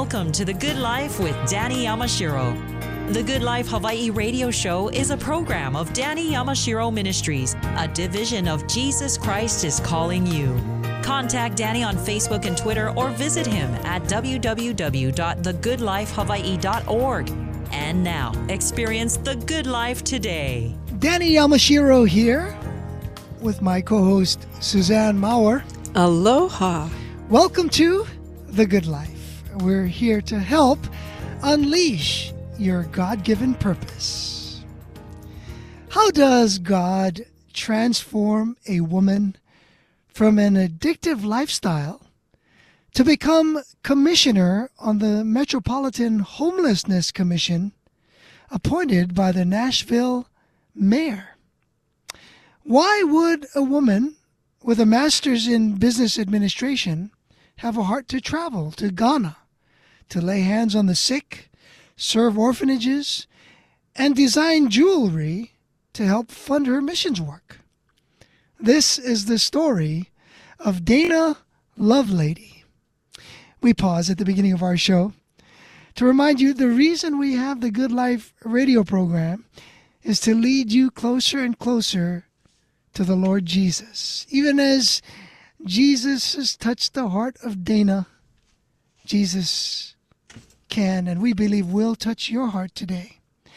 Welcome to The Good Life with Danny Yamashiro. The Good Life Hawaii radio show is a program of Danny Yamashiro Ministries, a division of Jesus Christ is Calling You. Contact Danny on Facebook and Twitter or visit him at www.thegoodlifehawaii.org. And now, experience the good life today. Danny Yamashiro here with my co-host Suzanne Maurer. Aloha. Welcome to The Good Life. We're here to help unleash your God-given purpose. How does God transform a woman from an addictive lifestyle to become commissioner on the Metropolitan Homelessness Commission appointed by the Nashville mayor? Why would a woman with a master's in business administration have a heart to travel to Ghana to lay hands on the sick, serve orphanages, and design jewelry to help fund her missions work? This is the story of Dana Lovelady. We pause at the beginning of our show to remind you the reason we have the Good Life radio program is to lead you closer and closer to the Lord Jesus. Even as Jesus has touched the heart of Dana, Jesus can, and we believe will, touch your heart today.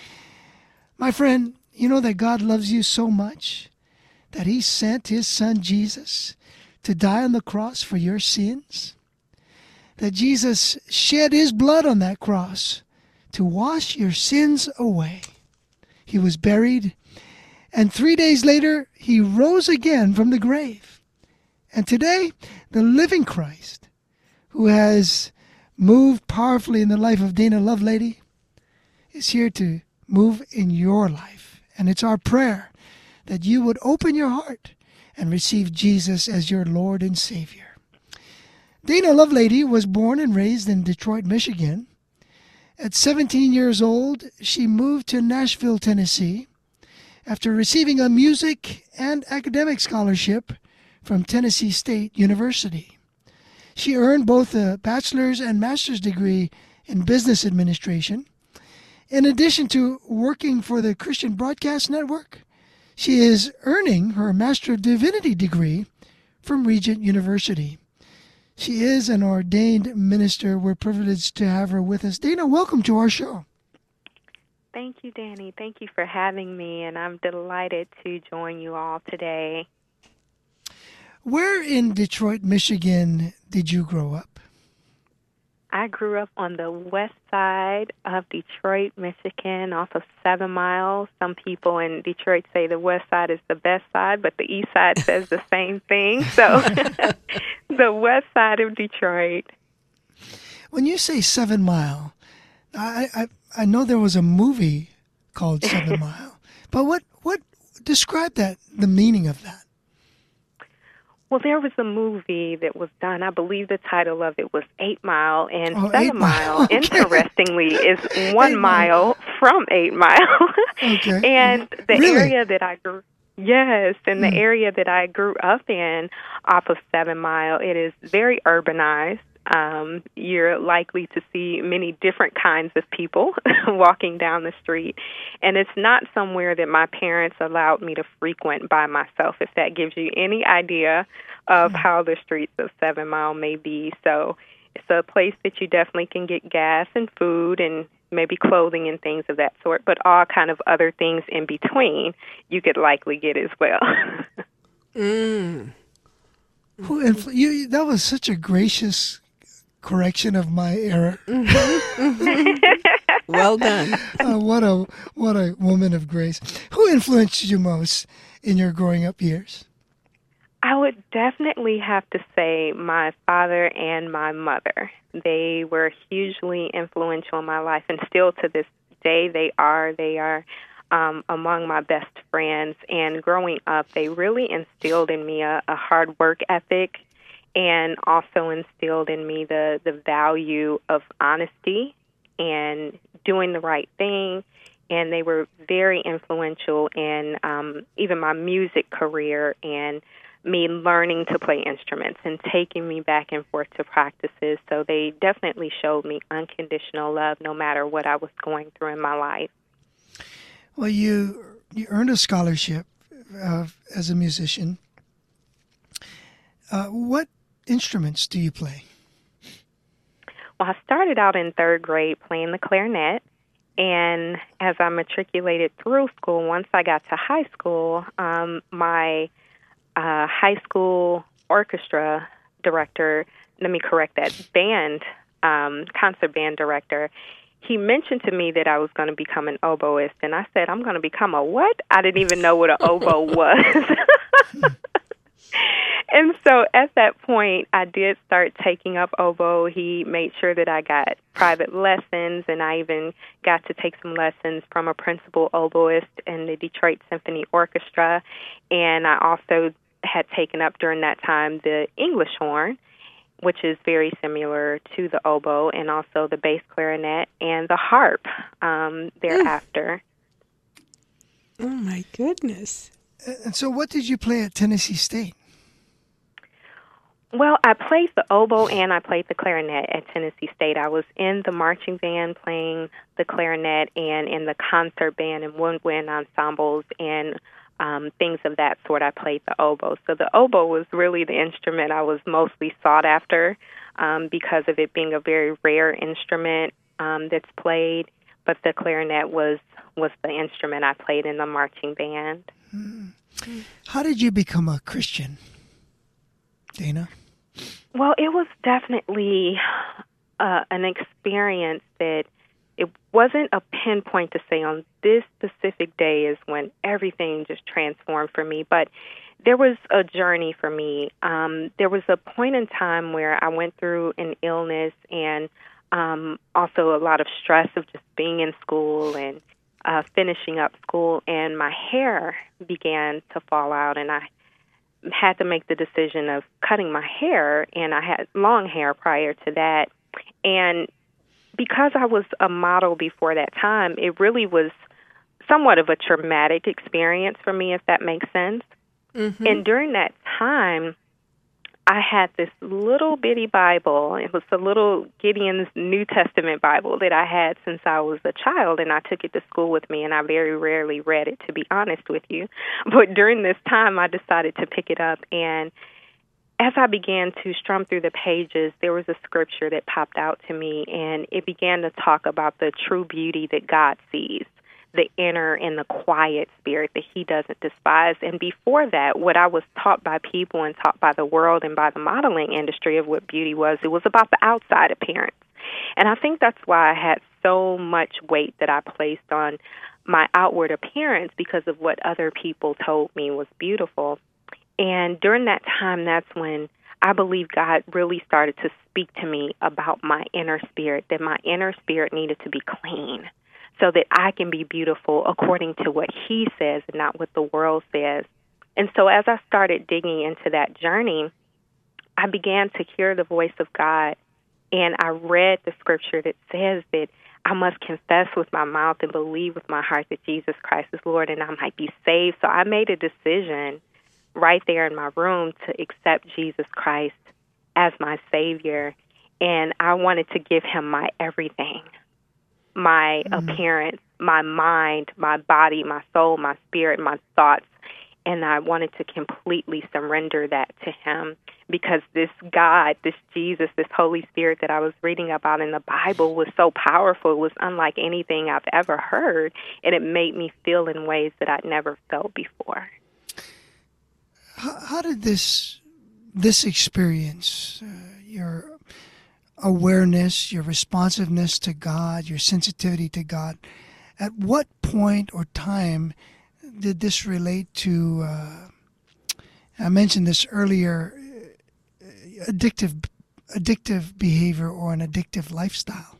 My friend, you know that God loves you so much that He sent His Son Jesus to die on the cross for your sins? That Jesus shed His blood on that cross to wash your sins away. He was buried, and 3 days later, He rose again from the grave. And today, the living Christ, who has moved powerfully in the life of Dana Lovelady, is here to move in your life. And it's our prayer that you would open your heart and receive Jesus as your Lord and Savior. Dana Lovelady was born and raised in Detroit, Michigan. At 17 years old, she moved to Nashville, Tennessee, after receiving a music and academic scholarship from Tennessee State University. She earned both a bachelor's and master's degree in business administration. In addition to working for the Christian Broadcast Network, she is earning her Master of Divinity degree from Regent University. She is an ordained minister. We're privileged to have her with us. Dana, welcome to our show. Thank you, Danny. Thank you for having me, and I'm delighted to join you all today. Where in Detroit, Michigan did you grow up? I grew up on the west side of Detroit, Michigan, off of 7 Mile. Some people in Detroit say the west side is the best side, but the east side says the same thing. So the west side of Detroit. When you say 7 Mile, I know there was a movie called 7 Mile, but what describe that, the meaning of that? Well, there was a movie that was done. I believe the title of it was 8 Mile, and 8 7 Mile. Mile, interestingly, is 1 mile from 8 Mile. Okay. And the Really? area that I grew, yes, and the area that I grew up in off of 7 Mile, it is very urbanized. You're likely to see many different kinds of people walking down the street. And it's not somewhere that my parents allowed me to frequent by myself, if that gives you any idea of how the streets of 7 Mile may be. So it's a place that you definitely can get gas and food and maybe clothing and things of that sort, but all kind of other things in between you could likely get as well. That was such a gracious correction of my error. Well done. What a woman of grace. Who influenced you most in your growing up years? I would definitely have to say my father and my mother. They were hugely influential in my life, and still to this day they are. They are among my best friends. And growing up, they really instilled in me a hard work ethic, and also instilled in me the value of honesty and doing the right thing. And they were very influential in even my music career and me learning to play instruments and taking me back and forth to practices. So they definitely showed me unconditional love no matter what I was going through in my life. Well, you earned a scholarship as a musician. What instruments do you play? Well, I started out in third grade playing the clarinet, and as I matriculated through school, once I got to high school, my high school orchestra director, let me correct that, concert band director, he mentioned to me that I was going to become an oboist, and I said, I'm going to become a what? I didn't even know what an oboe was. And so at that point, I did start taking up oboe. He made sure that I got private lessons, and I even got to take some lessons from a principal oboist in the Detroit Symphony Orchestra. And I also had taken up during that time the English horn, which is very similar to the oboe, and also the bass clarinet and the harp thereafter. Oh, my goodness. And so what did you play at Tennessee State? Well, I played the oboe and I played the clarinet at Tennessee State. I was in the marching band playing the clarinet and in the concert band and woodwind ensembles and things of that sort. I played the oboe. So the oboe was really the instrument I was mostly sought after because of it being a very rare instrument that's played. But the clarinet was the instrument I played in the marching band. How did you become a Christian, Dana? Well, it was definitely an experience that it wasn't a pinpoint to say on this specific day is when everything just transformed for me, but there was a journey for me. There was a point in time where I went through an illness and also a lot of stress of just being in school and finishing up school, and my hair began to fall out, and I had to make the decision of cutting my hair, and I had long hair prior to that. And because I was a model before that time, it really was somewhat of a traumatic experience for me, if that makes sense. Mm-hmm. And during that time, I had this little bitty Bible. It was a little Gideon's New Testament Bible that I had since I was a child, and I took it to school with me, and I very rarely read it, to be honest with you. But during this time, I decided to pick it up, and as I began to strum through the pages, there was a scripture that popped out to me, and it began to talk about the true beauty that God sees, the inner and the quiet spirit that he doesn't despise. And before that, what I was taught by people and taught by the world and by the modeling industry of what beauty was, it was about the outside appearance. And I think that's why I had so much weight that I placed on my outward appearance because of what other people told me was beautiful. And during that time, that's when I believe God really started to speak to me about my inner spirit, that my inner spirit needed to be clean, so that I can be beautiful according to what he says and not what the world says. And so as I started digging into that journey, I began to hear the voice of God, and I read the scripture that says that I must confess with my mouth and believe with my heart that Jesus Christ is Lord and I might be saved. So I made a decision right there in my room to accept Jesus Christ as my Savior, and I wanted to give him my everything. My appearance, my mind, my body, my soul, my spirit, my thoughts, and I wanted to completely surrender that to him because this God, this Jesus, this Holy Spirit that I was reading about in the Bible was so powerful. It was unlike anything I've ever heard, and it made me feel in ways that I'd never felt before. How did this experience, your awareness, your responsiveness to God, your sensitivity to God, at what point or time did this relate to, I mentioned this earlier, addictive behavior or an addictive lifestyle?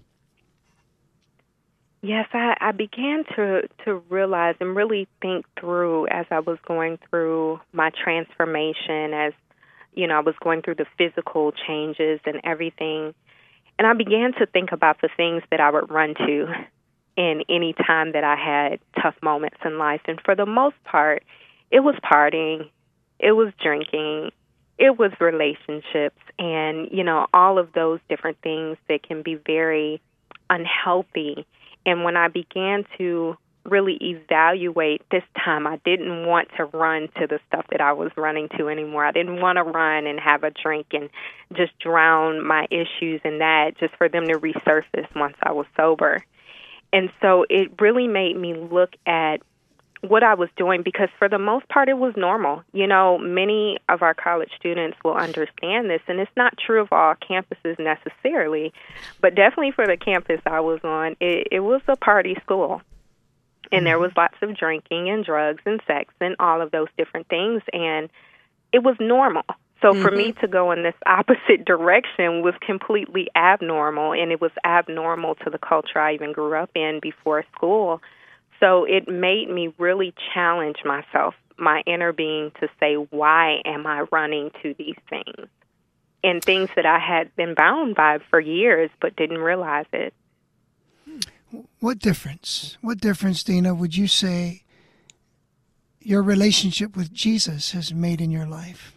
Yes, I began to realize and really think through as I was going through my transformation, as you know, I was going through the physical changes and everything. And I began to think about the things that I would run to in any time that I had tough moments in life. And for the most part, it was partying, it was drinking, it was relationships, and, all of those different things that can be very unhealthy. And when I began to really evaluate this time, I didn't want to run to the stuff that I was running to anymore. I didn't want to run and have a drink and just drown my issues in that just for them to resurface once I was sober. And so it really made me look at what I was doing, because for the most part it was normal. Many of our college students will understand this, and it's not true of all campuses necessarily, but definitely for the campus I was on, it was a party school. And there was lots of drinking and drugs and sex and all of those different things, and it was normal. So for me to go in this opposite direction was completely abnormal, and it was abnormal to the culture I even grew up in before school. So it made me really challenge myself, my inner being, to say, why am I running to these things? And things that I had been bound by for years but didn't realize it. What difference, Dana, would you say your relationship with Jesus has made in your life?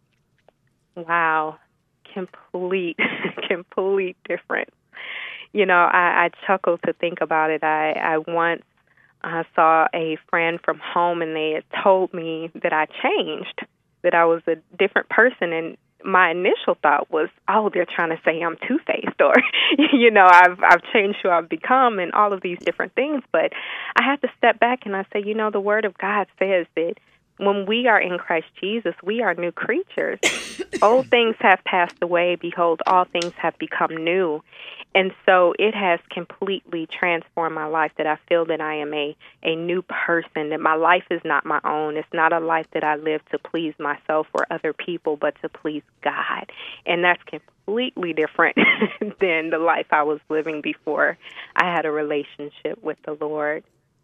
Wow, complete difference. I chuckle to think about it. I once saw a friend from home, and they had told me that I changed, that I was a different person, and my initial thought was, oh, they're trying to say I'm two-faced, or, I've changed who I've become and all of these different things. But I had to step back and I say, the Word of God says that when we are in Christ Jesus, we are new creatures. Old things have passed away. Behold, all things have become new. And so it has completely transformed my life, that I feel that I am a new person, that my life is not my own. It's not a life that I live to please myself or other people, but to please God. And that's completely different than the life I was living before I had a relationship with the Lord.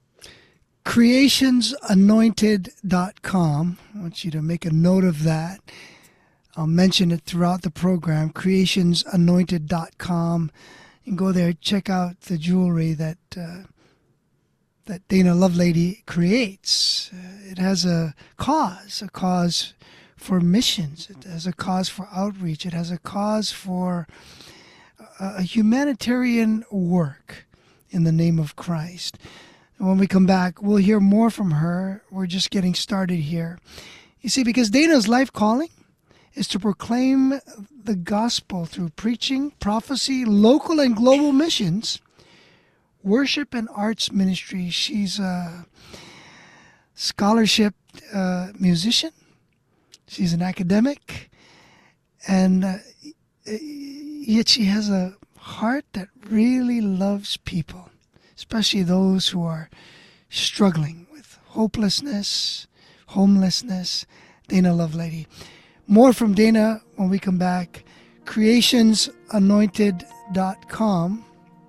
Creationsanointed.com. I want you to make a note of that. I'll mention it throughout the program. Creationsanointed.com. You can go there, check out the jewelry that Dana Lovelady creates. It has a cause for missions. It has a cause for outreach. It has a cause for a humanitarian work in the name of Christ. And when we come back, we'll hear more from her. We're just getting started here. You see, because Dana's life calling is to proclaim the gospel through preaching, prophecy, local and global missions, worship, and arts ministry. She's a scholarship musician. She's an academic. And yet she has a heart that really loves people, especially those who are struggling with hopelessness, homelessness. Dana Lovelady. More from Dana when we come back. Creationsanointed.com.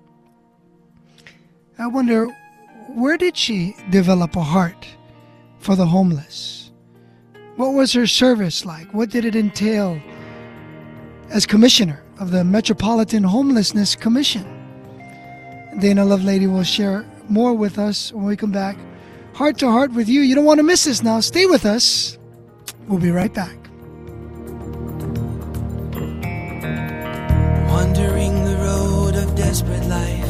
I wonder, where did she develop a heart for the homeless? What was her service like? What did it entail as commissioner of the Metropolitan Homelessness Commission? Dana Lovelady will share more with us when we come back. Heart to heart with you. You don't want to miss this now. Stay with us. We'll be right back. Wandering the road of desperate life,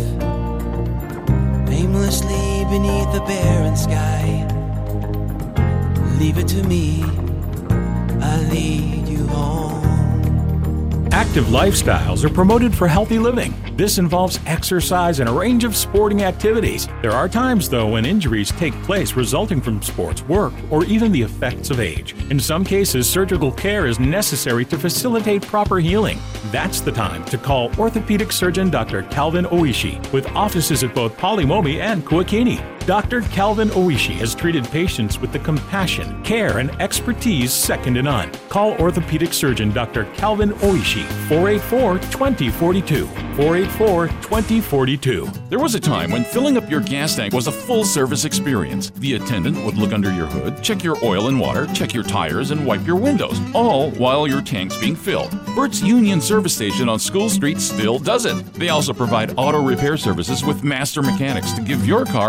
aimlessly beneath a barren sky. Leave it to me, I'll lead you home. Active lifestyles are promoted for healthy living. This involves exercise and a range of sporting activities. There are times, though, when injuries take place resulting from sports, work, or even the effects of age. In some cases, surgical care is necessary to facilitate proper healing. That's the time to call orthopedic surgeon Dr. Calvin Oishi, with offices at both Polimomi and Kuakini. Dr. Calvin Oishi has treated patients with the compassion, care, and expertise second to none. Call orthopedic surgeon Dr. Calvin Oishi, 484-2042, 484-2042. There was a time when filling up your gas tank was a full-service experience. The attendant would look under your hood, check your oil and water, check your tires, and wipe your windows, all while your tank's being filled. Bert's Union Service Station on School Street still does it. They also provide auto repair services with master mechanics to give your car the needed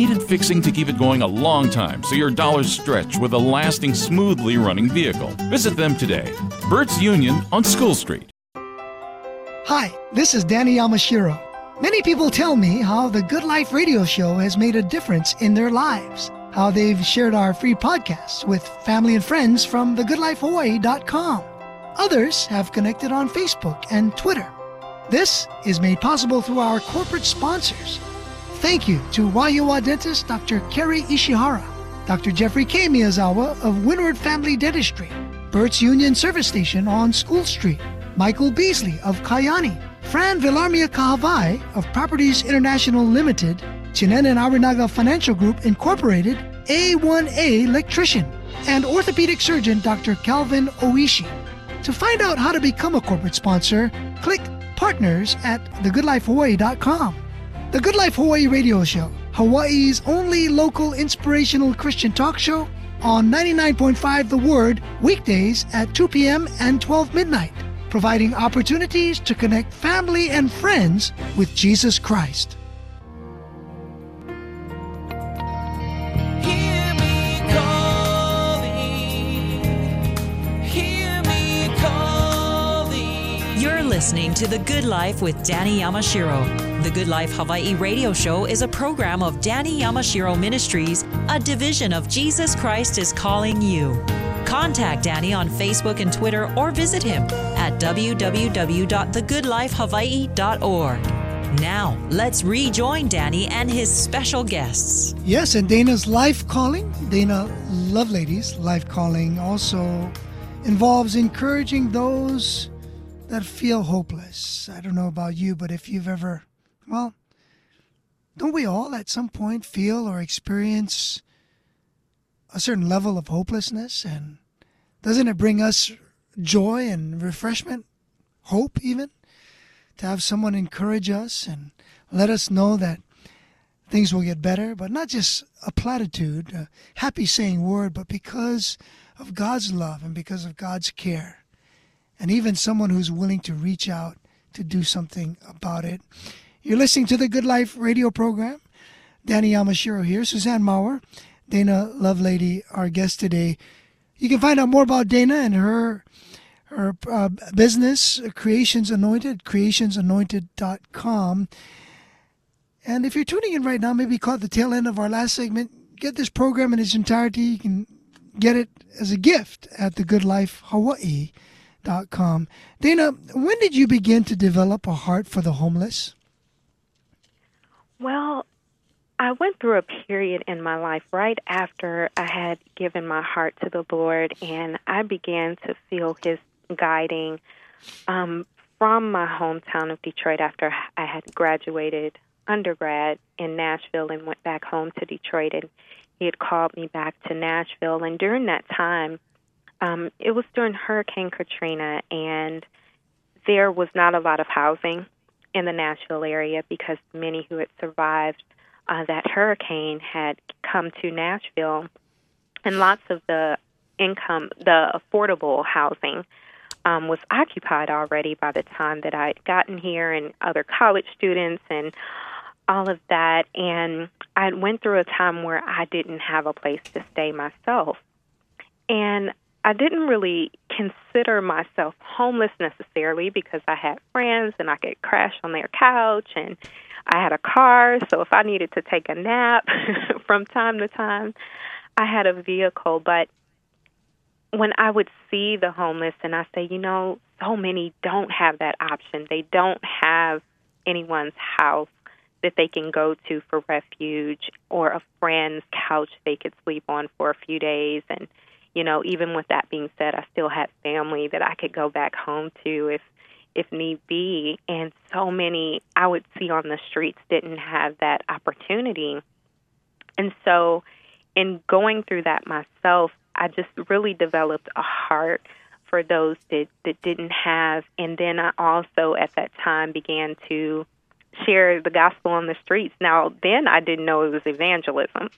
needed fixing to keep it going a long time so your dollars stretch with a lasting, smoothly running vehicle. Visit them today. Burt's Union on School Street. Hi, this is Danny Yamashiro. Many people tell me how the Good Life radio show has made a difference in their lives, how they've shared our free podcasts with family and friends from thegoodlifehawaii.com. Others have connected on Facebook and Twitter. This is made possible through our corporate sponsors. Thank you to Waiua dentist Dr. Kerry Ishihara, Dr. Jeffrey K. Miyazawa of Windward Family Dentistry, Burt's Union Service Station on School Street, Michael Beasley of Kayani, Fran Villarmia Kahavai of Properties International Limited, Chinen and Arinaga Financial Group Incorporated, A1A Electrician, and orthopedic surgeon Dr. Calvin Oishi. To find out how to become a corporate sponsor, click Partners at thegoodlifehawaii.com. The Good Life Hawaii Radio Show, Hawaii's only local inspirational Christian talk show on 99.5 The Word, weekdays at 2 p.m. and 12 midnight, providing opportunities to connect family and friends with Jesus Christ. Listening to The Good Life with Danny Yamashiro. The Good Life Hawaii Radio Show is a program of Danny Yamashiro Ministries, a division of Jesus Christ is Calling You. Contact Danny on Facebook and Twitter or visit him at www.thegoodlifehawaii.org. Now, let's rejoin Danny and his special guests. Yes, and Dana's Life Calling, Dana Lovelady's Life Calling, also involves encouraging those that feel hopeless. I don't know about you, but if you've ever, well, don't we all at some point feel or experience a certain level of hopelessness? And doesn't it bring us joy and refreshment, hope even, to have someone encourage us and let us know that things will get better, but not just a platitude, a happy saying word, but because of God's love and because of God's care. And even someone who's willing to reach out to do something about it. You're listening to the Good Life radio program. Danny Yamashiro here, Suzanne Maurer, Dana Lovelady, our guest today. You can find out more about Dana and her business, Creations Anointed, creationsanointed.com. And if you're tuning in right now, maybe caught the tail end of our last segment, get this program in its entirety. You can get it as a gift at thegoodlifehawaii.com. Dana, when did you begin to develop a heart for the homeless? Well, I went through a period in my life right after I had given my heart to the Lord, and I began to feel His guiding from my hometown of Detroit after I had graduated undergrad in Nashville and went back home to Detroit, and He had called me back to Nashville. And during that time, it was during Hurricane Katrina, and there was not a lot of housing in the Nashville area because many who had survived that hurricane had come to Nashville, and lots of the affordable housing was occupied already by the time that I had gotten here, and other college students and all of that. And I went through a time where I didn't have a place to stay myself. And I didn't really consider myself homeless necessarily because I had friends and I could crash on their couch, and I had a car, so if I needed to take a nap from time to time, I had a vehicle. But when I would see the homeless and I say, so many don't have that option. They don't have anyone's house that they can go to for refuge or a friend's couch they could sleep on for a few days. And even with that being said, I still had family that I could go back home to if need be. And so many I would see on the streets didn't have that opportunity. And so in going through that myself, I just really developed a heart for those that didn't have. And then I also at that time began to share the gospel on the streets. Now, then I didn't know it was evangelism.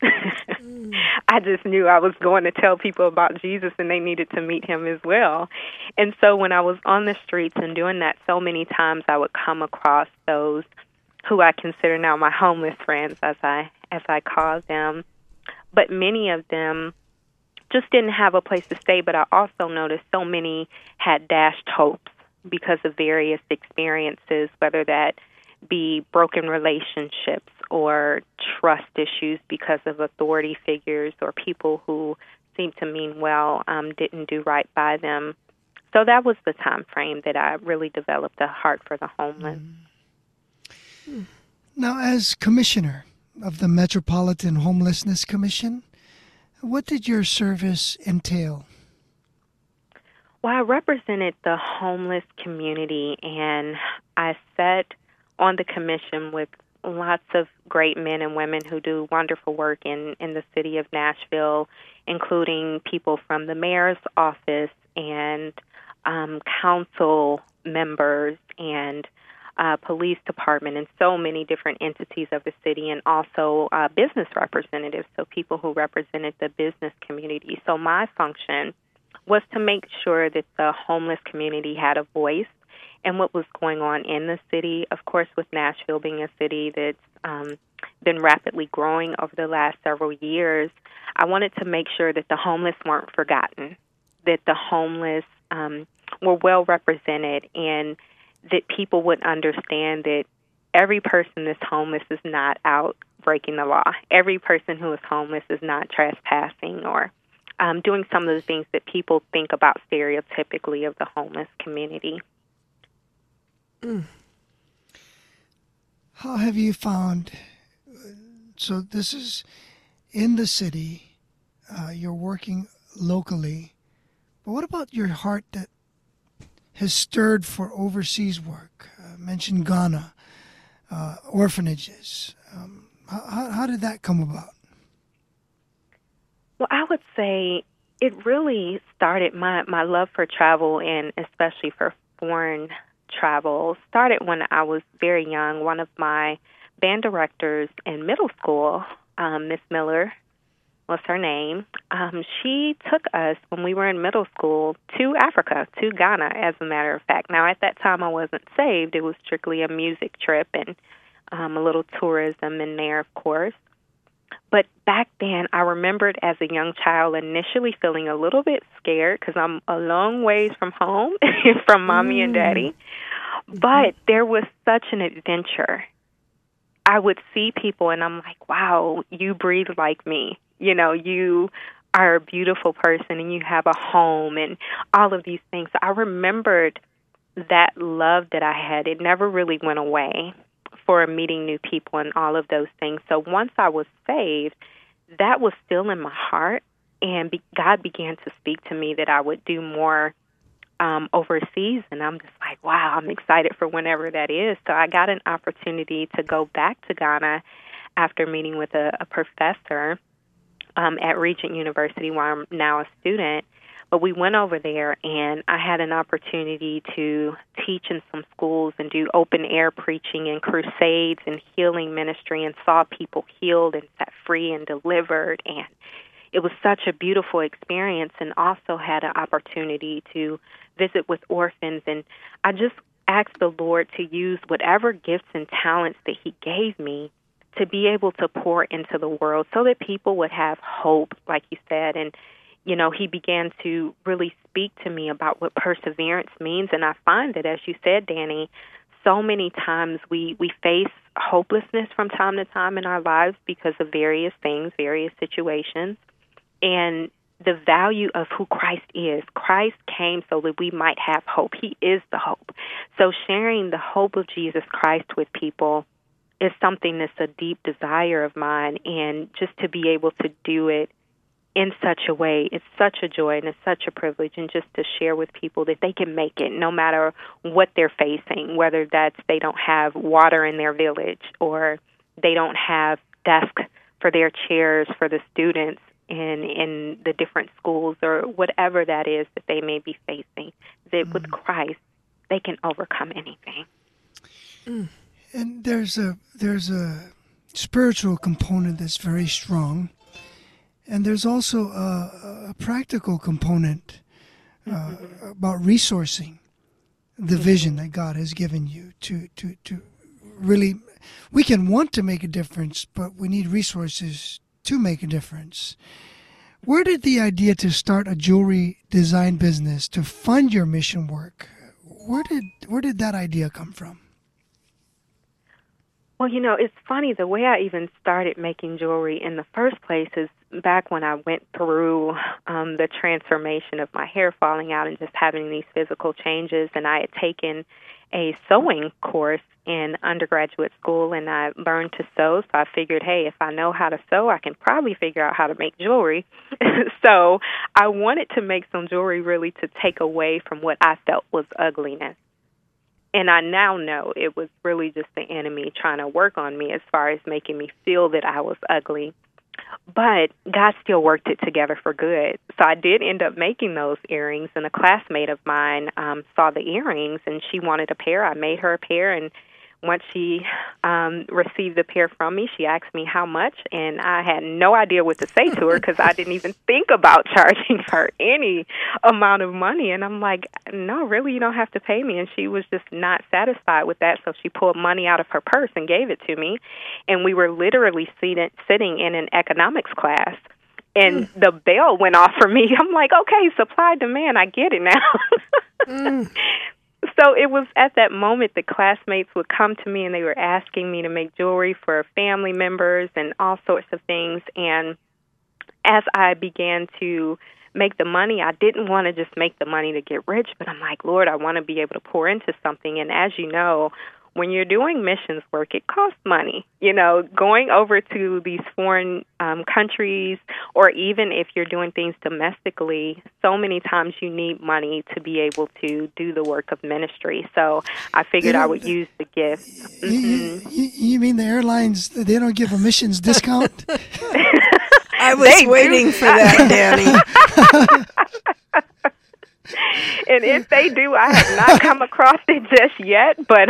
I just knew I was going to tell people about Jesus and they needed to meet Him as well. And so when I was on the streets and doing that, so many times I would come across those who I consider now my homeless friends, as I call them. But many of them just didn't have a place to stay. But I also noticed so many had dashed hopes because of various experiences, whether that be broken relationships or trust issues because of authority figures or people who seemed to mean well didn't do right by them. So that was the time frame that I really developed a heart for the homeless. Now, as commissioner of the Metropolitan Homelessness Commission, what did your service entail? Well, I represented the homeless community, and I sat on the commission with lots of great men and women who do wonderful work in the city of Nashville, including people from the mayor's office and council members and police department and so many different entities of the city, and also business representatives, so people who represented the business community. So my function was to make sure that the homeless community had a voice in what was going on in the city. Of course, with Nashville being a city that's been rapidly growing over the last several years, I wanted to make sure that the homeless weren't forgotten, that the homeless were well represented, and that people would understand that every person that's homeless is not out breaking the law. Every person who is homeless is not trespassing or doing some of the things that people think about stereotypically of the homeless community. How have you found, so this is in the city, you're working locally, but what about your heart that has stirred for overseas work? Mentioned Ghana, orphanages. How did that come about? Well, I would say it really started, my love for travel, and especially for foreign travel, started when I was very young. One of my band directors in middle school, Miss Miller was her name, she took us when we were in middle school to Africa, to Ghana, as a matter of fact. Now, at that time, I wasn't saved. It was strictly a music trip and a little tourism in there, of course. But back then, I remembered as a young child initially feeling a little bit scared because I'm a long ways from home, from Mommy and Daddy. But there was such an adventure. I would see people, and I'm like, wow, you breathe like me. You know, you are a beautiful person, and you have a home, and all of these things. I remembered that love that I had. It never really went away for meeting new people and all of those things. So once I was saved, that was still in my heart, and God began to speak to me that I would do more overseas, and I'm just like, wow, I'm excited for whenever that is. So I got an opportunity to go back to Ghana after meeting with a professor at Regent University, where I'm now a student. But we went over there, and I had an opportunity to teach in some schools and do open-air preaching and crusades and healing ministry, and saw people healed and set free and delivered. And it was such a beautiful experience, and also had an opportunity to visit with orphans. And I just asked the Lord to use whatever gifts and talents that He gave me to be able to pour into the world so that people would have hope, like you said. And you know, He began to really speak to me about what perseverance means. And I find that, as you said, Danny, so many times we face hopelessness from time to time in our lives because of various things, various situations. And the value of who Christ is. Christ came so that we might have hope. He is the hope. So sharing the hope of Jesus Christ with people is something that's a deep desire of mine. And just to be able to do it in such a way, it's such a joy and it's such a privilege, and just to share with people that they can make it no matter what they're facing, whether that's they don't have water in their village or they don't have desks for their chairs for the students in the different schools, or whatever that is that they may be facing, that with Christ they can overcome anything. And there's a spiritual component that's very strong. And there's also a practical component about resourcing the vision that God has given you to really we can want to make a difference, but we need resources to make a difference. Where did the idea to start a jewelry design business to fund your mission work, where did that idea come from? Well, it's funny. The way I even started making jewelry in the first place is back when I went through the transformation of my hair falling out and just having these physical changes. And I had taken a sewing course in undergraduate school, and I learned to sew. So I figured, hey, if I know how to sew, I can probably figure out how to make jewelry. So I wanted to make some jewelry really to take away from what I felt was ugliness. And I now know it was really just the enemy trying to work on me as far as making me feel that I was ugly. But God still worked it together for good. So I did end up making those earrings, and a classmate of mine saw the earrings, and she wanted a pair. I made her a pair, and once she received the pair from me, she asked me how much, and I had no idea what to say to her because I didn't even think about charging her any amount of money. And I'm like, no, really, you don't have to pay me. And she was just not satisfied with that, so she pulled money out of her purse and gave it to me. And we were literally sitting in an economics class, and the bell went off for me. I'm like, okay, supply, demand, I get it now. So it was at that moment that classmates would come to me and they were asking me to make jewelry for family members and all sorts of things. And as I began to make the money, I didn't want to just make the money to get rich, but I'm like, Lord, I want to be able to pour into something. And as you know, when you're doing missions work, it costs money. Going over to these foreign countries, or even if you're doing things domestically, so many times you need money to be able to do the work of ministry. So I figured I would use the gift. Mm-hmm. You mean the airlines, they don't give a missions discount? I was waiting for that, Danny. And if they do, I have not come across it just yet, but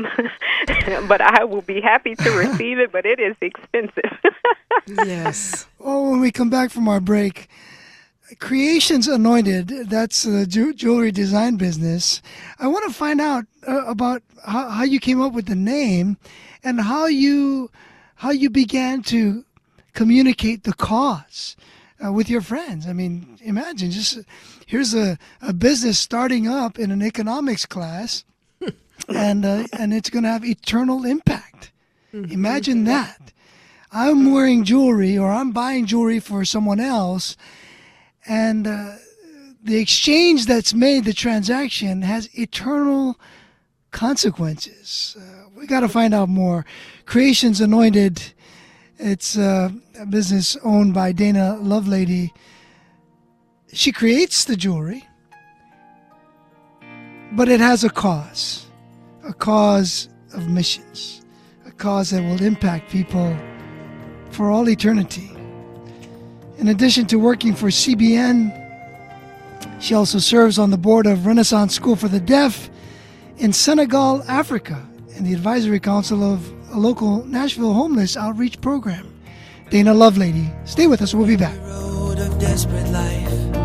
I will be happy to receive it, but it is expensive. Yes. Oh, when we come back from our break, Creations Anointed, that's the jewelry design business. I want to find out about how you came up with the name and how you began to communicate the cause with your friends. I mean, imagine here's a business starting up in an economics class, and it's going to have eternal impact. Mm-hmm. Imagine that. I'm wearing jewelry, or I'm buying jewelry for someone else, and the exchange that's made, the transaction, has eternal consequences. We got to find out more. Creations Anointed. It's a business owned by Dana Lovelady. She creates the jewelry, but it has a cause of missions, a cause that will impact people for all eternity. In addition to working for CBN, she also serves on the board of Renaissance School for the Deaf in Senegal, Africa, and the advisory council of a local Nashville homeless outreach program. Dana Lovelady. Stay with us. We'll be back. Road of desperate life,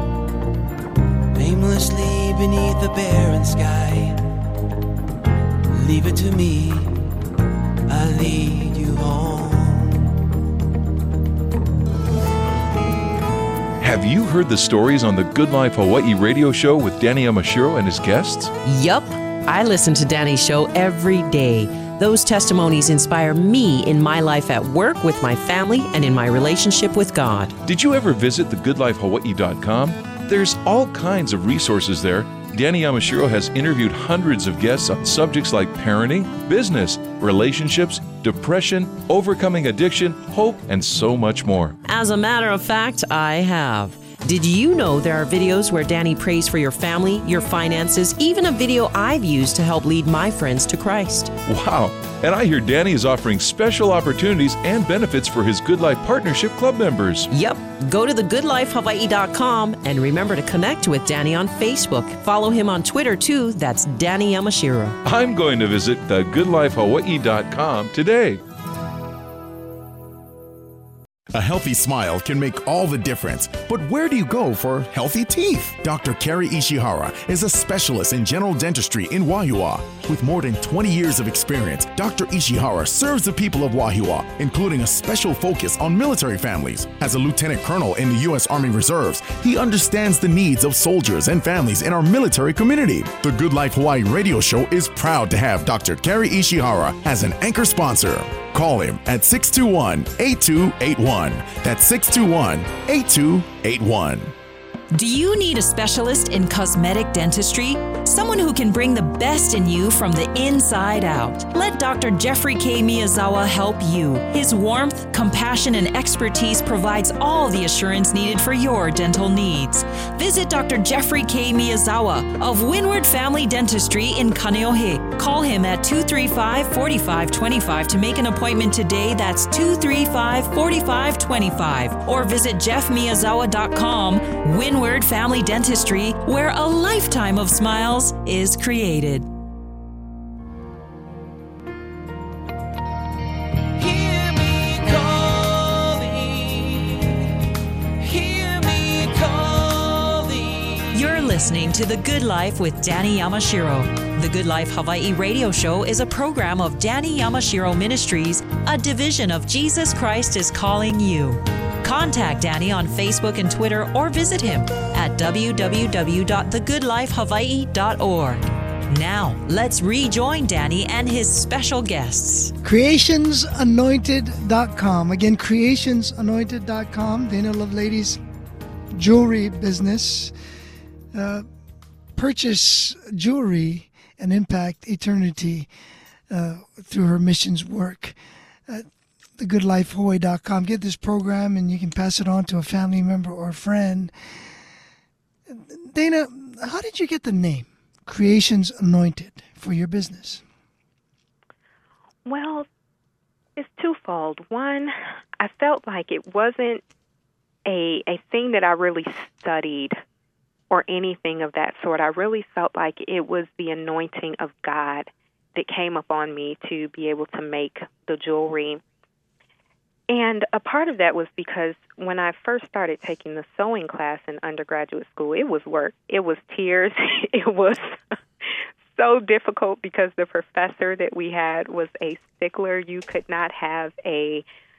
aimlessly beneath the barren sky. Leave it to me, I'll lead you home. Have you heard the stories on the Good Life Hawaii radio show with Danny Yamashiro and his guests? Yup. I listen to Danny's show every day. Those testimonies inspire me in my life at work, with my family, and in my relationship with God. Did you ever visit thegoodlifehawaii.com? There's all kinds of resources there. Danny Yamashiro has interviewed hundreds of guests on subjects like parenting, business, relationships, depression, overcoming addiction, hope, and so much more. As a matter of fact, I have. Did you know there are videos where Danny prays for your family, your finances, even a video I've used to help lead my friends to Christ? Wow! And I hear Danny is offering special opportunities and benefits for his Good Life Partnership Club members. Yep. Go to thegoodlifehawaii.com and remember to connect with Danny on Facebook. Follow him on Twitter too. That's Danny Yamashiro. I'm going to visit thegoodlifehawaii.com today. A healthy smile can make all the difference, but where do you go for healthy teeth? Dr. Kerry Ishihara is a specialist in general dentistry in Wahiawa. With more than 20 years of experience, Dr. Ishihara serves the people of Wahiawa, including a special focus on military families. As a lieutenant colonel in the U.S. Army Reserves, he understands the needs of soldiers and families in our military community. The Good Life Hawaii radio show is proud to have Dr. Kerry Ishihara as an anchor sponsor. Call him at 621-8281. That's 621-8281. Do you need a specialist in cosmetic dentistry? Someone who can bring the best in you from the inside out. Let Dr. Jeffrey K. Miyazawa help you. His warmth, compassion, and expertise provides all the assurance needed for your dental needs. Visit Dr. Jeffrey K. Miyazawa of Windward Family Dentistry in Kaneohe. Call him at 235-4525 to make an appointment today. That's 235-4525. Or visit jeffmiyazawa.com. Windward Family Dentistry, where a lifetime of smiles is created. Hear me calling, hear me calling. You're listening to The Good Life with Danny Yamashiro. The Good Life Hawaii radio show is a program of Danny Yamashiro Ministries, a division of Jesus Christ is Calling You. Contact Danny on Facebook and Twitter or visit him at www.thegoodlifehawaii.org. Now, let's rejoin Danny and his special guests. Creationsanointed.com. Again, creationsanointed.com. Dana Loveladies jewelry business. Purchase jewelry and impact eternity through her missions work. TheGoodLifeHawaii.com. Get this program and you can pass it on to a family member or a friend. Dana, how did you get the name Creations Anointed for your business? Well, it's twofold. One, I felt like it wasn't a thing that I really studied or anything of that sort. I really felt like it was the anointing of God that came upon me to be able to make the jewelry. And a part of that was because when I first started taking the sewing class in undergraduate school, it was work. It was tears. It was so difficult because the professor that we had was a stickler. You could not have a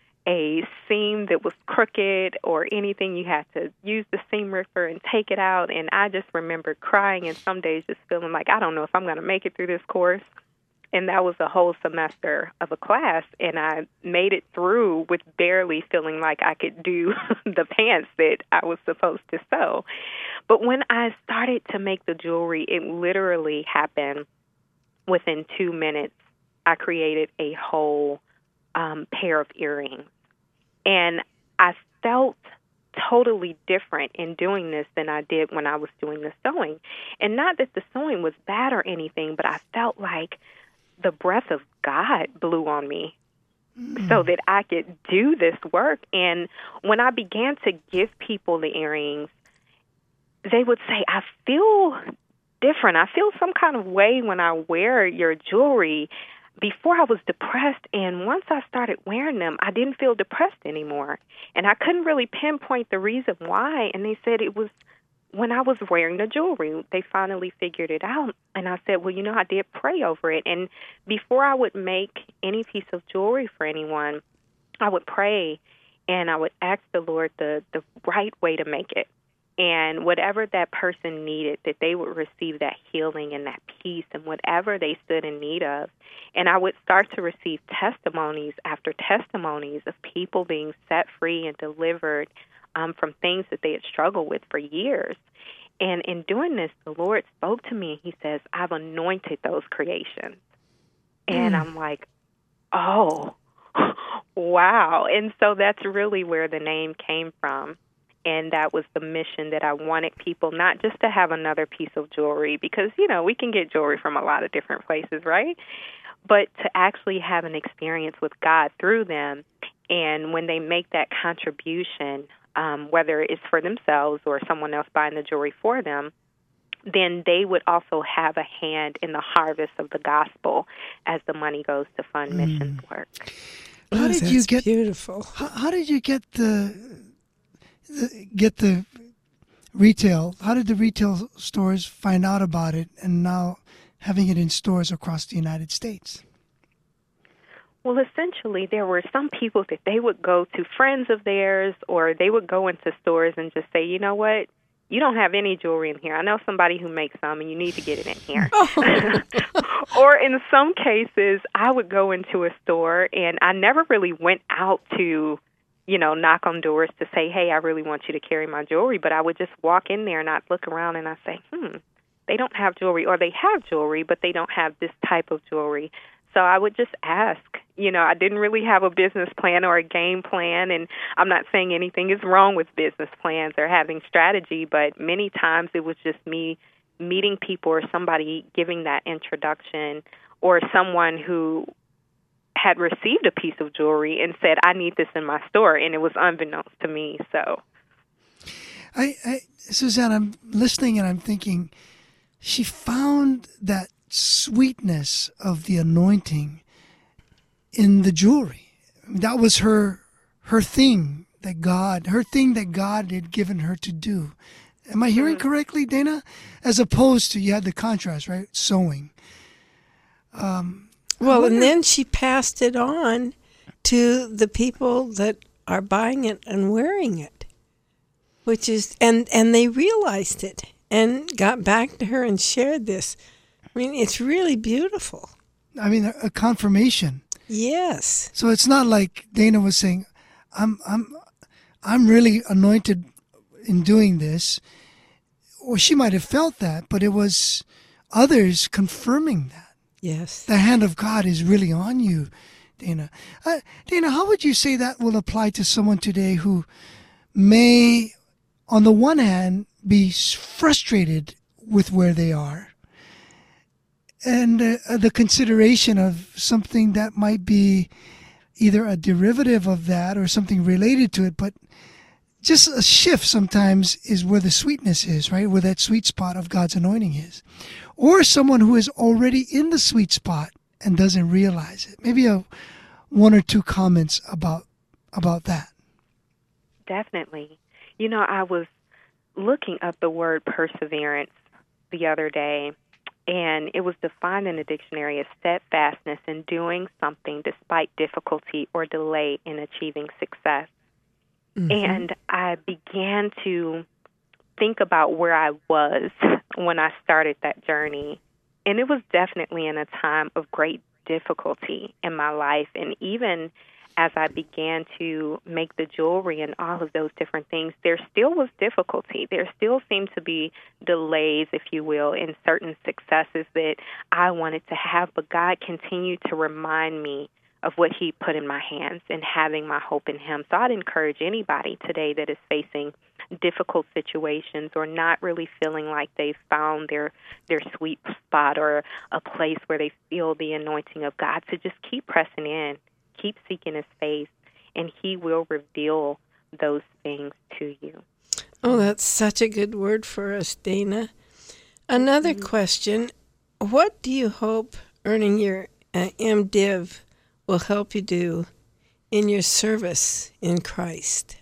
seam that was crooked or anything. You had to use the seam ripper and take it out. And I just remember crying and some days just feeling like, I don't know if I'm going to make it through this course. And that was a whole semester of a class, and I made it through with barely feeling like I could do the pants that I was supposed to sew. But when I started to make the jewelry, it literally happened within 2 minutes. I created a whole pair of earrings, and I felt totally different in doing this than I did when I was doing the sewing. And not that the sewing was bad or anything, but I felt like the breath of God blew on me so that I could do this work. And when I began to give people the earrings, they would say, I feel different. I feel some kind of way when I wear your jewelry. Before I was depressed, and once I started wearing them, I didn't feel depressed anymore. And I couldn't really pinpoint the reason why. And they said it was when I was wearing the jewelry. They finally figured it out. And I said, well, I did pray over it. And before I would make any piece of jewelry for anyone, I would pray and I would ask the Lord the right way to make it. And whatever that person needed, that they would receive that healing and that peace and whatever they stood in need of. And I would start to receive testimonies after testimonies of people being set free and delivered from things that they had struggled with for years. And in doing this, the Lord spoke to me. He says, I've anointed those creations. And I'm like, oh, wow. And so that's really where the name came from. And that was the mission, that I wanted people not just to have another piece of jewelry, because, we can get jewelry from a lot of different places, right? But to actually have an experience with God through them. And when they make that contribution, whether it's for themselves or someone else buying the jewelry for them, then they would also have a hand in the harvest of the gospel as the money goes to fund missions work. How did you get beautiful? How did you get the retail? How did the retail stores find out about it and now having it in stores across the United States? Well, essentially, there were some people that they would go to friends of theirs, or they would go into stores and just say, you know what, you don't have any jewelry in here. I know somebody who makes some, and you need to get it in here. Or in some cases, I would go into a store, and I never really went out to, knock on doors to say, hey, I really want you to carry my jewelry. But I would just walk in there, and I'd look around, and I'd say, they don't have jewelry, or they have jewelry, but they don't have this type of jewelry. So I would just ask. I didn't really have a business plan or a game plan, and I'm not saying anything is wrong with business plans or having strategy, but many times it was just me meeting people or somebody giving that introduction, or someone who had received a piece of jewelry and said, I need this in my store, and it was unbeknownst to me. So, Suzanne, I'm listening and I'm thinking, she found that sweetness of the anointing in the jewelry. That was her thing that God had given her to do. Am I hearing correctly, Dana? As opposed to, you had the contrast, right? Sewing. And then she passed it on to the people that are buying it and wearing it, which is, and they realized it and got back to her and shared this. I mean, it's really beautiful. I mean, a confirmation. Yes. So it's not like Dana was saying, I'm really anointed in doing this. Or she might have felt that, but it was others confirming that. Yes. The hand of God is really on you, Dana. Dana, how would you say that will apply to someone today who may, on the one hand, be frustrated with where they are, and the consideration of something that might be either a derivative of that or something related to it, but just a shift sometimes is where the sweetness is, right? Where that sweet spot of God's anointing is. Or someone who is already in the sweet spot and doesn't realize it. Maybe one or two comments about that. Definitely. I was looking up the word perseverance the other day, and it was defined in the dictionary as steadfastness in doing something despite difficulty or delay in achieving success. Mm-hmm. And I began to think about where I was when I started that journey. And it was definitely in a time of great difficulty in my life. And even as I began to make the jewelry and all of those different things, there still was difficulty. There still seemed to be delays, if you will, in certain successes that I wanted to have. But God continued to remind me of what He put in my hands and having my hope in Him. So I'd encourage anybody today that is facing difficult situations or not really feeling like they've found their sweet spot or a place where they feel the anointing of God to just keep pressing in. Keep seeking His face, and He will reveal those things to you. Oh, that's such a good word for us, Dana. Another question, what do you hope earning your MDiv will help you do in your service in Christ?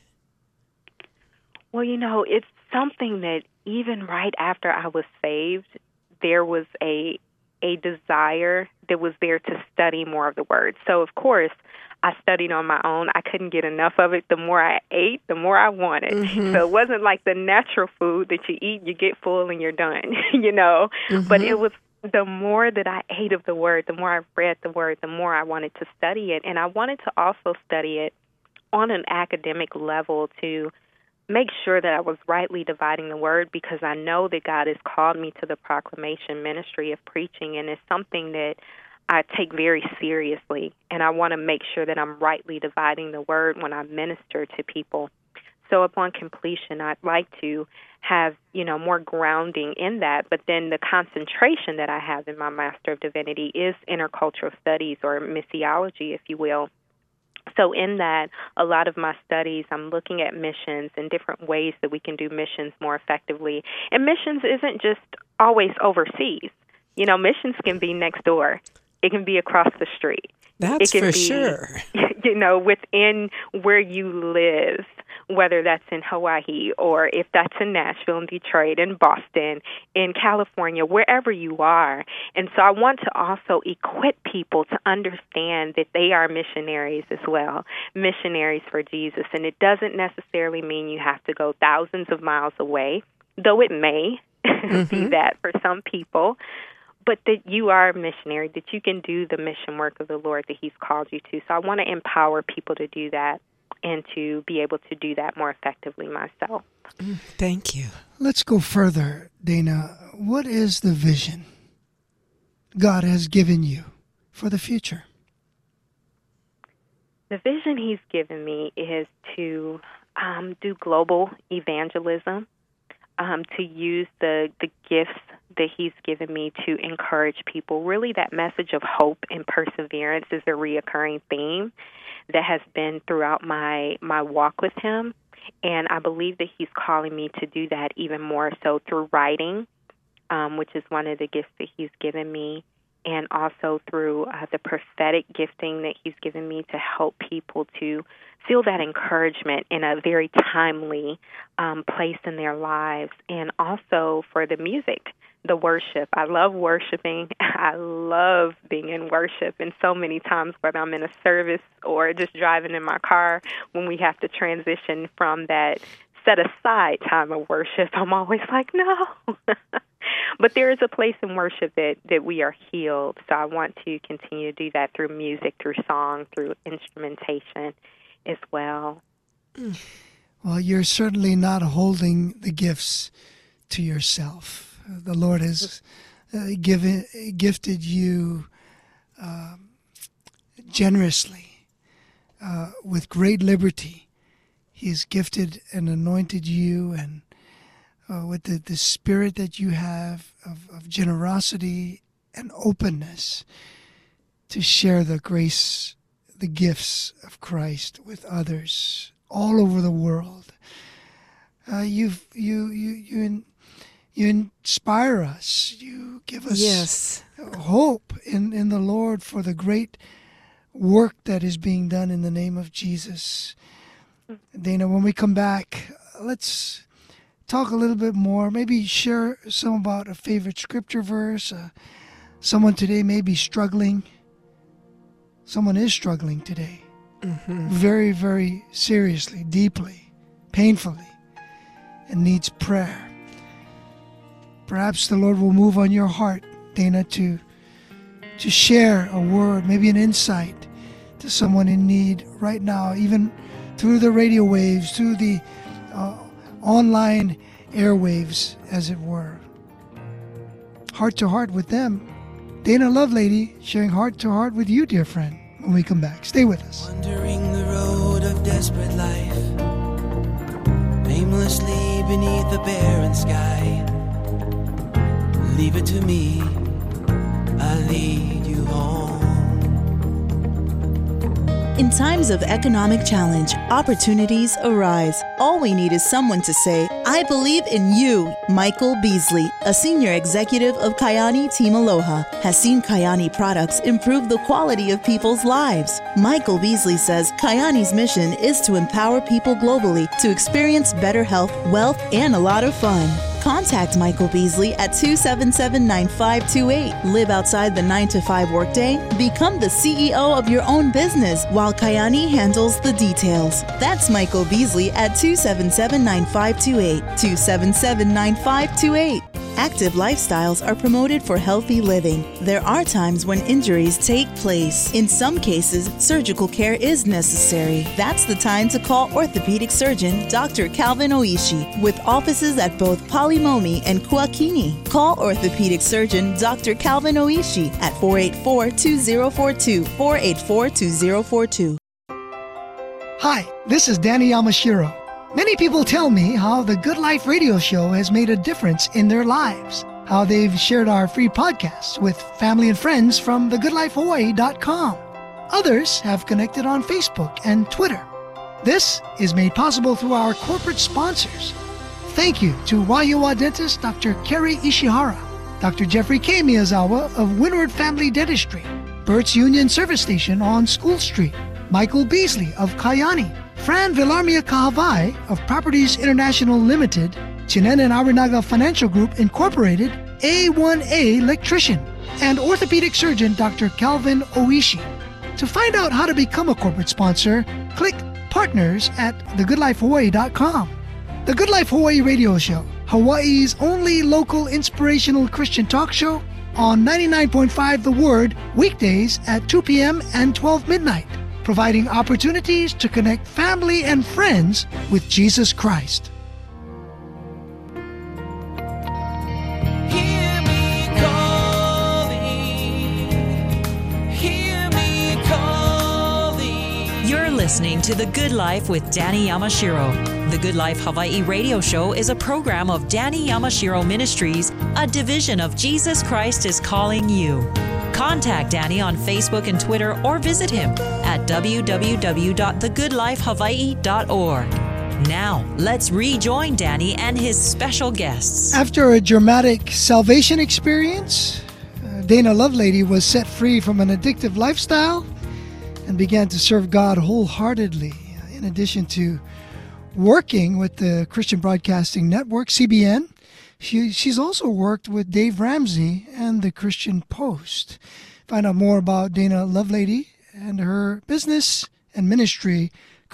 Well, it's something that even right after I was saved, there was a desire that was there to study more of the Word. So, of course, I studied on my own. I couldn't get enough of it. The more I ate, the more I wanted. Mm-hmm. So it wasn't like the natural food that you eat, you get full and you're done, Mm-hmm. But it was the more that I ate of the Word, the more I read the Word, the more I wanted to study it. And I wanted to also study it on an academic level to make sure that I was rightly dividing the Word, because I know that God has called me to the proclamation ministry of preaching, and it's something that I take very seriously, and I want to make sure that I'm rightly dividing the Word when I minister to people. So upon completion, I'd like to have, more grounding in that, but then the concentration that I have in my Master of Divinity is intercultural studies, or missiology, if you will. So in that, a lot of my studies, I'm looking at missions and different ways that we can do missions more effectively. And missions isn't just always overseas. Missions can be next door. It can be across the street. That's for sure. Within where you live, whether that's in Hawaii or if that's in Nashville, in Detroit, in Boston, in California, wherever you are. And so I want to also equip people to understand that they are missionaries as well, missionaries for Jesus. And it doesn't necessarily mean you have to go thousands of miles away, though it may be that for some people, but that you are a missionary, that you can do the mission work of the Lord that He's called you to. So I want to empower people to do that and to be able to do that more effectively myself. Thank you. Let's go further, Dana. What is the vision God has given you for the future? The vision He's given me is to do global evangelism, to use the gifts that He's given me to encourage people. Really, that message of hope and perseverance is a reoccurring theme that has been throughout my walk with Him. And I believe that He's calling me to do that even more so through writing, which is one of the gifts that He's given me, and also through the prophetic gifting that He's given me to help people to feel that encouragement in a very timely place in their lives, and also for the music, the worship. I love worshiping. I love being in worship, and so many times whether I'm in a service or just driving in my car, when we have to transition from that set-aside time of worship, I'm always like, no. But there is a place in worship that we are healed, so I want to continue to do that through music, through song, through instrumentation as well. Well, you're certainly not holding the gifts to yourself. The Lord has gifted you generously, with great liberty. He's gifted and anointed you, and with the spirit that you have of generosity and openness to share the grace, the gifts of Christ with others all over the world. You inspire us. You give us hope in the Lord for the great work that is being done in the name of Jesus. Dana, when we come back, let's talk a little bit more. Maybe share some about a favorite scripture verse. Someone today may be struggling. Someone is struggling today. Very, very seriously, deeply, painfully, and needs prayer. Perhaps the Lord will move on your heart, Dana, to share a word, maybe an insight to someone in need right now, even through the radio waves, through the online airwaves, as it were. Heart to heart with them. Dana Lovelady sharing heart to heart with you, dear friend, when we come back. Stay with us. Wandering the road of desperate life, aimlessly beneath the barren sky. Leave it to me, I'll lead you home. In times of economic challenge, opportunities arise. All we need is someone to say, I believe in you. Michael Beasley, a senior executive of Kyani Team Aloha, has seen Kyani products improve the quality of people's lives. Michael Beasley says Kyani's mission is to empower people globally to experience better health, wealth, and a lot of fun. Contact Michael Beasley at 277-9528. Live outside the 9-to-5 workday. Become the CEO of your own business while Kyani handles the details. That's Michael Beasley at 277-9528. 277-9528. Active lifestyles are promoted for healthy living. There are times when injuries take place. In some cases, surgical care is necessary. That's the time to call orthopedic surgeon Dr. Calvin Oishi, with offices at both Palimomi and Kuakini. Call orthopedic surgeon Dr. Calvin Oishi at 484-2042, 484-2042. Hi, this is Danny Yamashiro. Many people tell me how the Good Life radio show has made a difference in their lives, how they've shared our free podcasts with family and friends from thegoodlifehawaii.com. Others have connected on Facebook and Twitter. This is made possible through our corporate sponsors. Thank you to Waiua dentist Dr. Kerry Ishihara, Dr. Jeffrey K. Miyazawa of Windward Family Dentistry, Burt's Union Service Station on School Street, Michael Beasley of Kayani, Fran Villarmia Kahavai of Properties International Limited, Chinen and Arinaga Financial Group Incorporated, A1A Electrician, and orthopedic surgeon Dr. Calvin Oishi. To find out how to become a corporate sponsor, click Partners at thegoodlifehawaii.com. The Good Life Hawaii Radio Show, Hawaii's only local inspirational Christian talk show, on 99.5 The Word, weekdays at 2 p.m. and 12 midnight, providing opportunities to connect family and friends with Jesus Christ. Hear me calling, hear me calling. You're listening to The Good Life with Danny Yamashiro. The Good Life Hawaii Radio Show is a program of Danny Yamashiro Ministries, a division of Jesus Christ is Calling You. Contact Danny on Facebook and Twitter or visit him at www.thegoodlifehawaii.org. Now, let's rejoin Danny and his special guests. After a dramatic salvation experience, Dana Lovelady was set free from an addictive lifestyle and began to serve God wholeheartedly. In addition to working with the Christian Broadcasting Network, CBN, she's also worked with Dave Ramsey and the Christian Post. Find out more about Dana Lovelady and her business and ministry,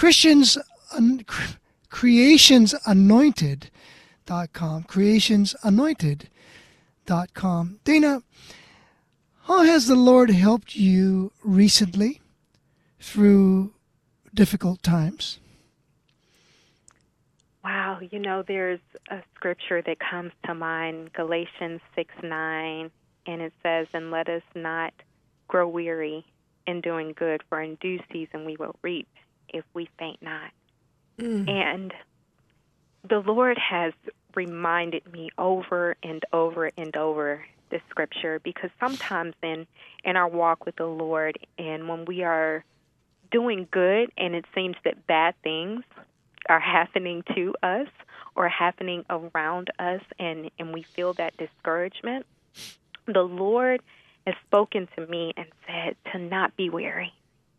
creationsanointed.com. creationsanointed.com. Dana, how has the Lord helped you recently through difficult times? Wow, there's a scripture that comes to mind, Galatians 6:9, and it says, "And let us not grow weary in doing good, for in due season we will reap if we faint not." And the Lord has reminded me over and over and over this scripture, because sometimes in our walk with the Lord, and when we are doing good and it seems that bad things are happening to us or happening around us, and we feel that discouragement, the Lord has spoken to me and said to not be weary,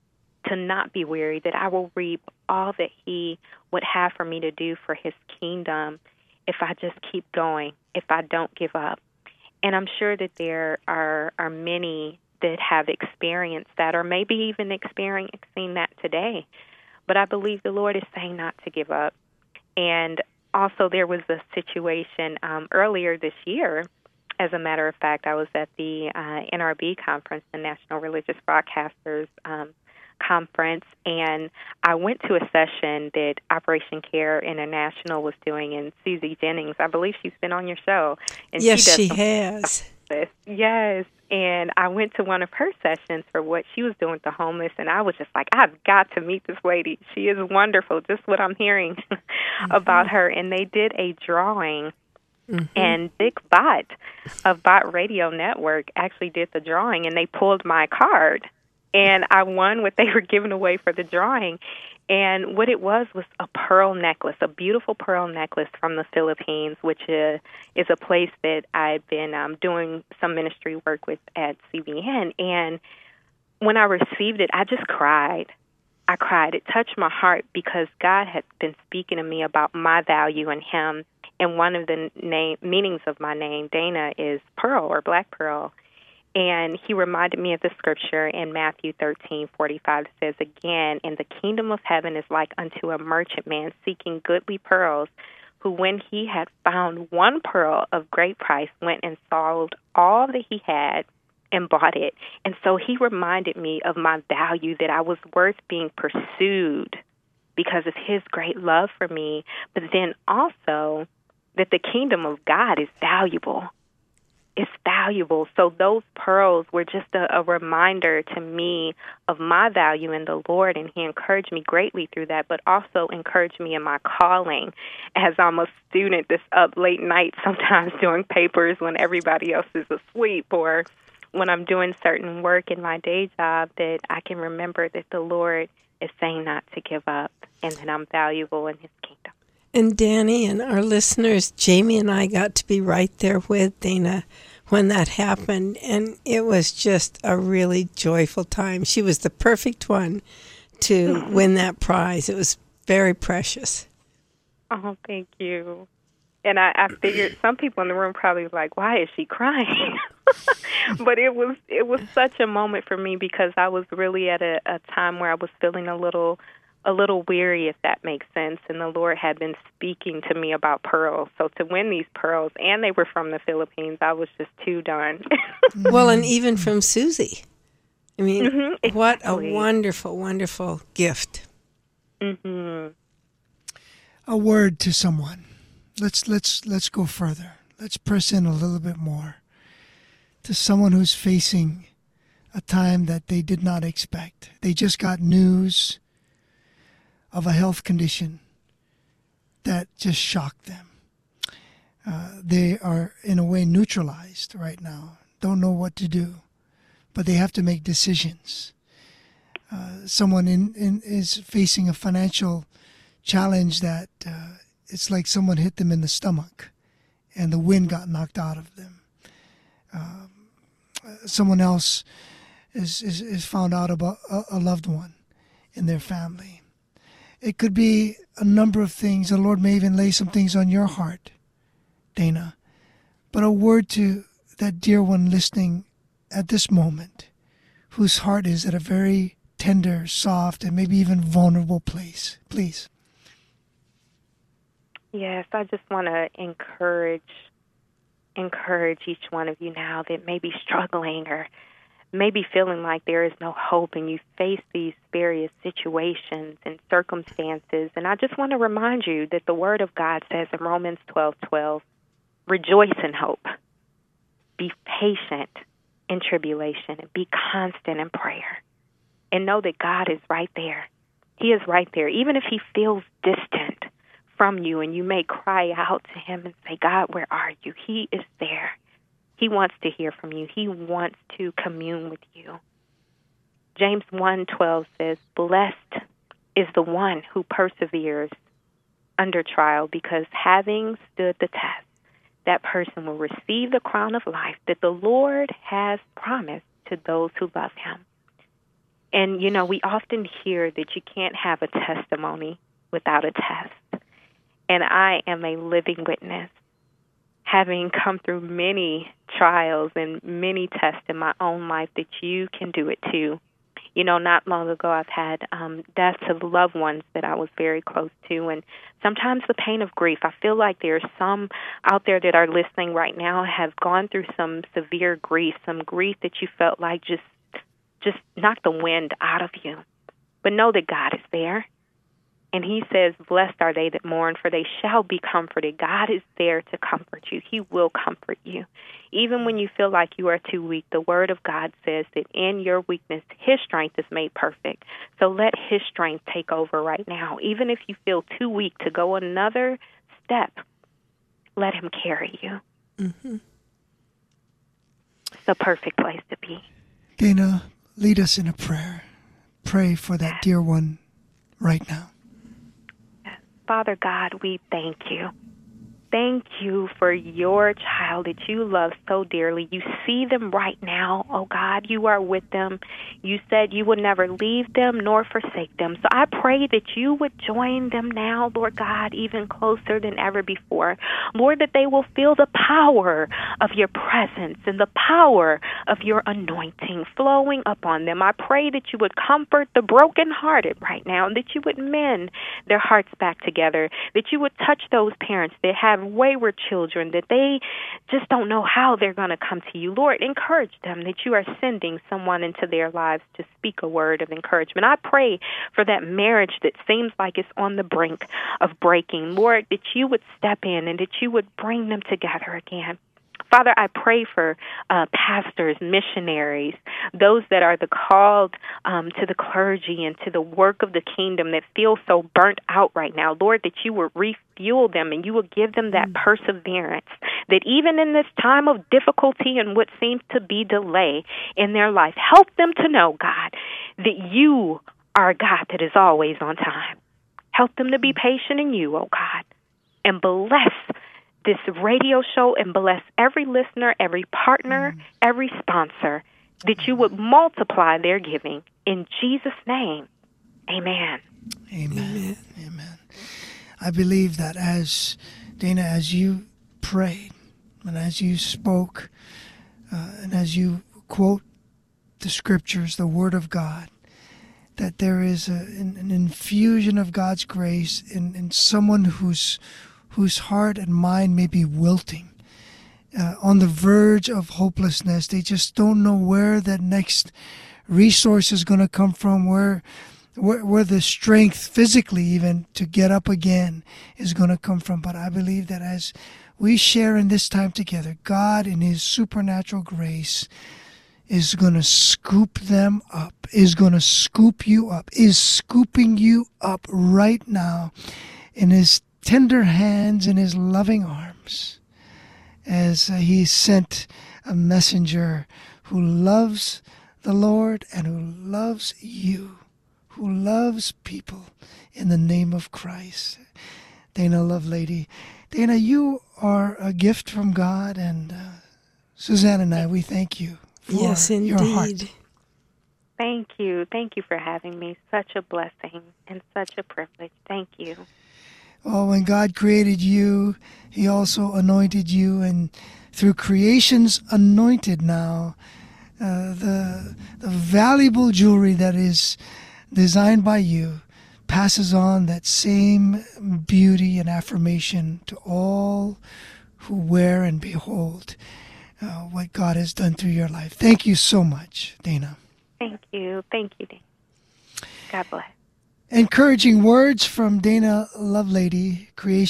that I will reap all that He would have for me to do for His kingdom if I just keep going, if I don't give up. And I'm sure that there are many that have experienced that, or maybe even experiencing that today. But I believe the Lord is saying not to give up. And also there was a situation earlier this year. As a matter of fact, I was at the NRB conference, the National Religious Broadcasters Conference, and I went to a session that Operation Care International was doing, and Susie Jennings, I believe she's been on your show. And yes, she has. Yes, and I went to one of her sessions for what she was doing with the homeless, and I was just like, I've got to meet this lady. She is wonderful, just what I'm hearing about her. And they did a drawing, and Dick Bott of Bott Radio Network actually did the drawing, and they pulled my card, and I won what they were giving away for the drawing. And what it was a pearl necklace, a beautiful pearl necklace from the Philippines, which is a place that I've been doing some ministry work with at CBN. And when I received it, I just cried. I cried. It touched my heart because God had been speaking to me about my value in Him. And one of the meanings of my name, Dana, is pearl or black pearl. And He reminded me of the scripture in Matthew 13:45. It says, "Again, and the kingdom of heaven is like unto a merchant man seeking goodly pearls, who when he had found one pearl of great price, went and sold all that he had and bought it." And so He reminded me of my value, that I was worth being pursued because of His great love for me, but then also that the kingdom of God is valuable. It's valuable. So those pearls were just a reminder to me of my value in the Lord, and He encouraged me greatly through that, but also encouraged me in my calling as I'm a student that's up late night sometimes doing papers when everybody else is asleep, or when I'm doing certain work in my day job, that I can remember that the Lord is saying not to give up and that I'm valuable in His kingdom. And Danny and our listeners, Jamie and I got to be right there with Dana when that happened, and it was just a really joyful time. She was the perfect one to win that prize. It was very precious. Oh, thank you. And I figured some people in the room probably were like, why is she crying? But it was such a moment for me because I was really at a time where I was feeling a little weary, if that makes sense. And the Lord had been speaking to me about pearls. So to win these pearls, and they were from the Philippines, I was just too done. Well, and even from Susie. I mean, exactly. What a wonderful, wonderful gift. Mm-hmm. A word to someone. Let's go further. Let's press in a little bit more to someone who's facing a time that they did not expect. They just got news of a health condition that just shocked them. They are, in a way, neutralized right now, don't know what to do, but they have to make decisions. Someone is facing a financial challenge that it's like someone hit them in the stomach and the wind got knocked out of them. Someone else is found out about a loved one in their family. It could be a number of things. The Lord may even lay some things on your heart, Dana. But a word to that dear one listening at this moment, whose heart is at a very tender, soft, and maybe even vulnerable place. Please. Yes, I just want to encourage each one of you now that may be struggling or maybe feeling like there is no hope and you face these various situations and circumstances. And I just want to remind you that the Word of God says in Romans 12:12, rejoice in hope, be patient in tribulation, and be constant in prayer. And know that God is right there. He is right there. Even if he feels distant from you and you may cry out to him and say, God, where are you? He is there. He wants to hear from you. He wants to commune with you. James 1:12 says, blessed is the one who perseveres under trial, because having stood the test, that person will receive the crown of life that the Lord has promised to those who love him. And, you know, we often hear that you can't have a testimony without a test. And I am a living witness, having come through many trials and many tests in my own life, that you can do it too. You know, not long ago I've had deaths of loved ones that I was very close to, and sometimes the pain of grief. I feel like there's some out there that are listening right now have gone through some severe grief, some grief that you felt like just knocked the wind out of you. But know that God is there. And he says, blessed are they that mourn, for they shall be comforted. God is there to comfort you. He will comfort you. Even when you feel like you are too weak, the Word of God says that in your weakness, his strength is made perfect. So let his strength take over right now. Even if you feel too weak to go another step, let him carry you. Mm-hmm. It's the perfect place to be. Dana, lead us in a prayer. Pray for that dear one right now. Father God, we thank you. Thank you for your child that you love so dearly. You see them right now, oh God. You are with them. You said you would never leave them nor forsake them. So I pray that you would join them now, Lord God, even closer than ever before. Lord, that they will feel the power of your presence and the power of your anointing flowing upon them. I pray that you would comfort the brokenhearted right now, and that you would mend their hearts back together, that you would touch those parents that have wayward children, that they just don't know how they're going to come to you. Lord, encourage them that you are sending someone into their lives to speak a word of encouragement. I pray for that marriage that seems like it's on the brink of breaking. Lord, that you would step in and that you would bring them together again. Father, I pray for pastors, missionaries, those that are the called to the clergy and to the work of the kingdom that feel so burnt out right now. Lord, that you would refuel them and you would give them that perseverance, that even in this time of difficulty and what seems to be delay in their life, help them to know, God, that you are a God that is always on time. Help them to be patient in you, oh God, and bless this radio show and bless every listener, every partner, every sponsor, that you would multiply their giving. In Jesus' name, amen. Amen. Amen. I believe that as, Dana, as you prayed and as you spoke and as you quote the scriptures, the Word of God, that there is an infusion of God's grace in someone whose heart and mind may be wilting, on the verge of hopelessness. They just don't know where that next resource is going to come from, where the strength physically even to get up again is going to come from. But I believe that as we share in this time together, God in His supernatural grace is going to scoop them up, is going to scoop you up, is scooping you up right now in His tender hands, in His loving arms, as He sent a messenger who loves the Lord and who loves you, who loves people in the name of Christ. Dana Lovelady. Dana, you are a gift from God, and Suzanne and I, we thank you for yes, indeed. Your heart. Thank you. Thank you for having me. Such a blessing and such a privilege. Thank you. Oh, when God created you, He also anointed you, and through creation's anointed now, the valuable jewelry that is designed by you passes on that same beauty and affirmation to all who wear and behold what God has done through your life. Thank you so much, Dana. Thank you. Thank you, Dana. God bless. Encouraging words from Dana Lovelady,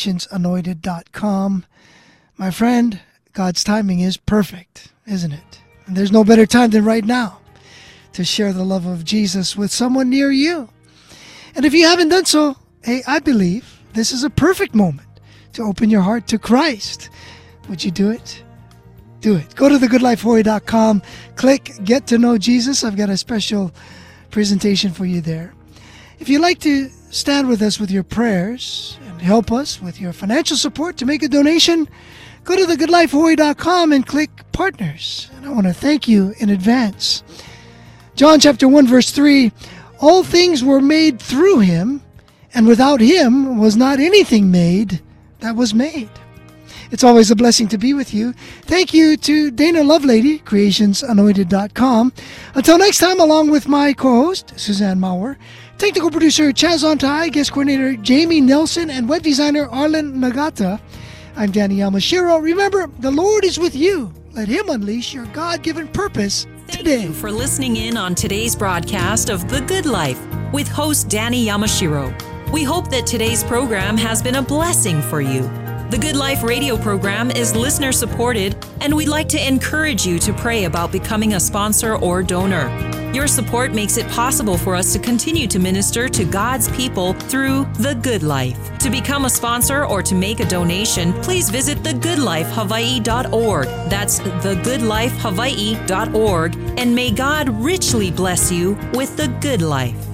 creationsanointed.com. My friend, God's timing is perfect, isn't it? And there's no better time than right now to share the love of Jesus with someone near you. And if you haven't done so, hey, I believe this is a perfect moment to open your heart to Christ. Would you do it? Do it. Go to thegoodlifehawaii.com, click Get to Know Jesus. I've got a special presentation for you there. If you'd like to stand with us with your prayers and help us with your financial support to make a donation, go to thegoodlifehawaii.com and click Partners. And I want to thank you in advance. John chapter 1, verse 3, all things were made through Him, and without Him was not anything made that was made. It's always a blessing to be with you. Thank you to Dana Lovelady, creationsanointed.com. Until next time, along with my co-host, Suzanne Maurer, technical producer Chaz Ontai, guest coordinator Jamie Nelson, and web designer Arlen Nagata, I'm Danny Yamashiro. Remember, the Lord is with you. Let Him unleash your God-given purpose today. Thank you for listening in on today's broadcast of The Good Life with host Danny Yamashiro. We hope that today's program has been a blessing for you. The Good Life radio program is listener supported, and we'd like to encourage you to pray about becoming a sponsor or donor. Your support makes it possible for us to continue to minister to God's people through The Good Life. To become a sponsor or to make a donation, please visit thegoodlifehawaii.org. That's thegoodlifehawaii.org, and may God richly bless you with the good life.